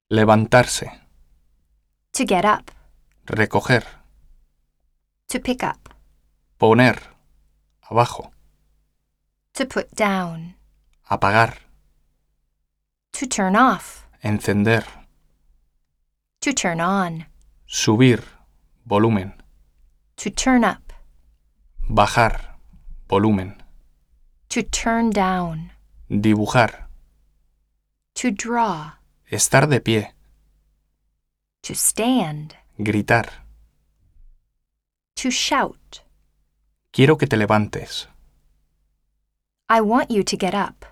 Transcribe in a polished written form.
Levantarse. To get up. Recoger. To pick up. Poner. Abajo. To put down. Apagar. To turn off. Encender. To turn on. Subir. Volumen. To turn up. Bajar. Volumen. To turn down. Dibujar. To draw. Estar de pie. To stand. Gritar. To shout. Quiero que te levantes. I want you to get up.